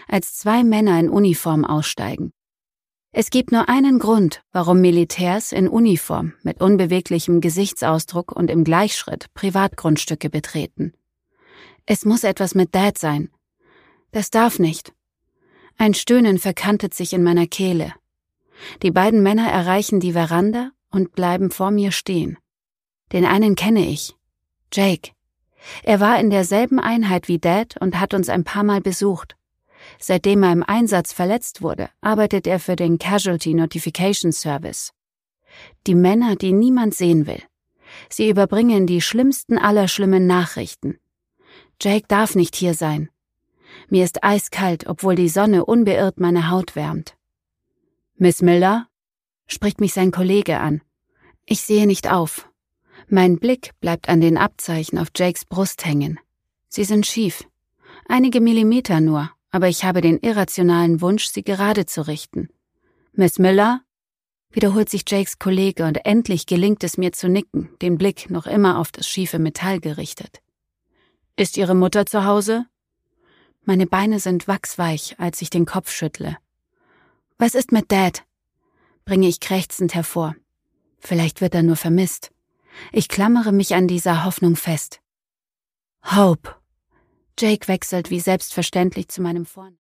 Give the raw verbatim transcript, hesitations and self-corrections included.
als zwei Männer in Uniform aussteigen. Es gibt nur einen Grund, warum Militärs in Uniform mit unbeweglichem Gesichtsausdruck und im Gleichschritt Privatgrundstücke betreten. Es muss etwas mit Dad sein. Das darf nicht. Ein Stöhnen verkantet sich in meiner Kehle. Die beiden Männer erreichen die Veranda und bleiben vor mir stehen. Den einen kenne ich. Jake. Er war in derselben Einheit wie Dad und hat uns ein paar Mal besucht. Seitdem er im Einsatz verletzt wurde, arbeitet er für den Casualty Notification Service. Die Männer, die niemand sehen will. Sie überbringen die schlimmsten aller schlimmen Nachrichten. Jake darf nicht hier sein. Mir ist eiskalt, obwohl die Sonne unbeirrt meine Haut wärmt. »Miss Miller?« spricht mich sein Kollege an. Ich sehe nicht auf. Mein Blick bleibt an den Abzeichen auf Jakes Brust hängen. Sie sind schief. Einige Millimeter nur, aber ich habe den irrationalen Wunsch, sie gerade zu richten. »Miss Miller?« wiederholt sich Jakes Kollege und endlich gelingt es mir zu nicken, den Blick noch immer auf das schiefe Metall gerichtet. »Ist Ihre Mutter zu Hause?« Meine Beine sind wachsweich, als ich den Kopf schüttle. »Was ist mit Dad?« bringe ich krächzend hervor. Vielleicht wird er nur vermisst. Ich klammere mich an dieser Hoffnung fest. »Hope!« Jake wechselt wie selbstverständlich zu meinem Vornamen.